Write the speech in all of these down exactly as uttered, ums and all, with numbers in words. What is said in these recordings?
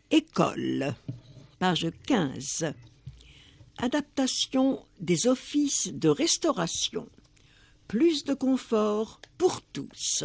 École, page quinze. Adaptation des offices de restauration. Plus de confort pour tous.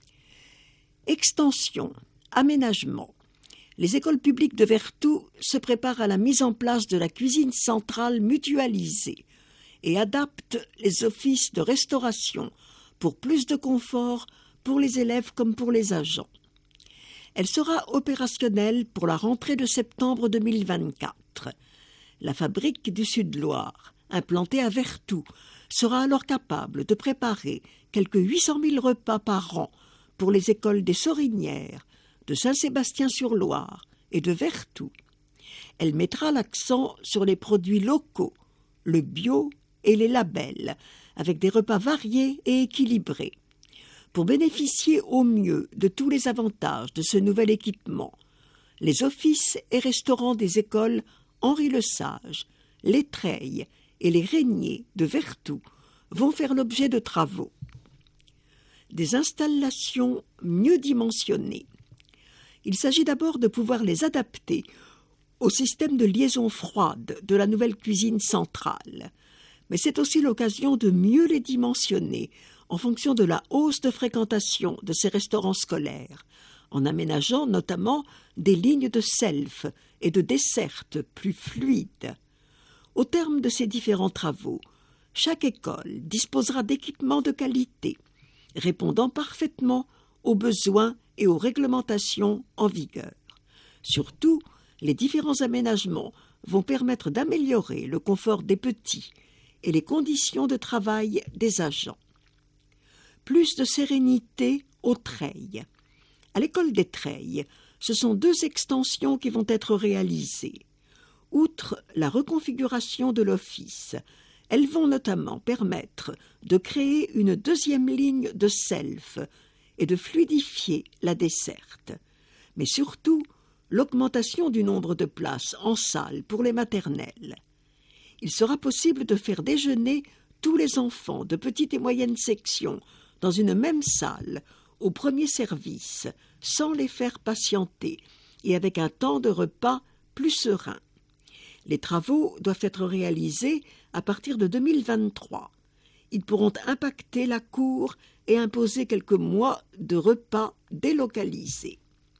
Extension, aménagement. Les écoles publiques de Vertou se préparent à la mise en place de la cuisine centrale mutualisée et adaptent les offices de restauration pour plus de confort pour les élèves comme pour les agents. Elle sera opérationnelle pour la rentrée de septembre deux mille vingt-quatre. La fabrique du Sud-Loire, implantée à Vertou, sera alors capable de préparer quelques huit cent mille repas par an pour les écoles des Sorinières, de Saint-Sébastien-sur-Loire et de Vertou. Elle mettra l'accent sur les produits locaux, le bio et les labels, avec des repas variés et équilibrés. Pour bénéficier au mieux de tous les avantages de ce nouvel équipement, les offices et restaurants des écoles Henri Lesage, les Treilles et les Régnier de Vertou vont faire l'objet de travaux. Des installations mieux dimensionnées. Il s'agit d'abord de pouvoir les adapter au système de liaison froide de la nouvelle cuisine centrale. Mais c'est aussi l'occasion de mieux les dimensionner en fonction de la hausse de fréquentation de ces restaurants scolaires, en aménageant notamment des lignes de self et de dessert plus fluides. Au terme de ces différents travaux, chaque école disposera d'équipements de qualité, répondant parfaitement aux besoins et aux réglementations en vigueur. Surtout, les différents aménagements vont permettre d'améliorer le confort des petits et les conditions de travail des agents. Plus de sérénité aux Treilles. À l'école des Treilles, ce sont deux extensions qui vont être réalisées. Outre la reconfiguration de l'office, elles vont notamment permettre de créer une deuxième ligne de self et de fluidifier la desserte. Mais surtout, l'augmentation du nombre de places en salle pour les maternelles. Il sera possible de faire déjeuner tous les enfants de petite et moyenne section dans une même salle, au premier service, sans les faire patienter et avec un temps de repas plus serein. Les travaux doivent être réalisés à partir de deux mille vingt-trois. Ils pourront impacter la cour et imposer quelques mois de repas délocalisés.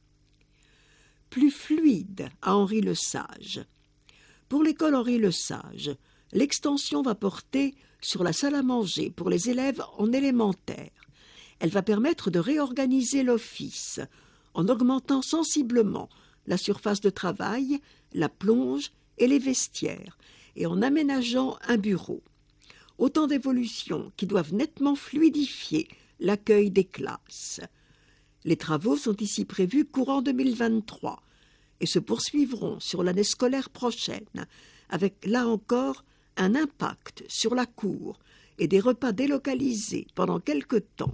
Plus fluide à Henri Lesage. Pour l'école Henri Lesage, l'extension va porter sur la salle à manger pour les élèves en élémentaire. Elle va permettre de réorganiser l'office en augmentant sensiblement la surface de travail, la plonge et les vestiaires, et en aménageant un bureau. Autant d'évolutions qui doivent nettement fluidifier l'accueil des classes. Les travaux sont ici prévus courant deux mille vingt-trois et se poursuivront sur l'année scolaire prochaine, avec là encore un impact sur la cour et des repas délocalisés pendant quelque temps.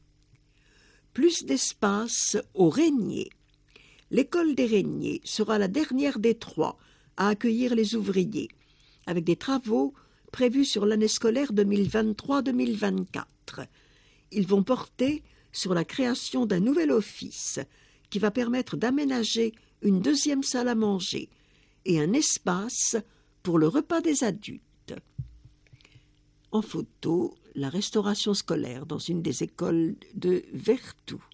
Plus d'espace aux Régnier. L'école des Régnier sera la dernière des trois à accueillir les ouvriers, avec des travaux prévus sur l'année scolaire deux mille vingt-trois deux mille vingt-quatre. Ils vont porter sur la création d'un nouvel office qui va permettre d'aménager une deuxième salle à manger et un espace pour le repas des adultes. En photo, la restauration scolaire dans une des écoles de Vertou.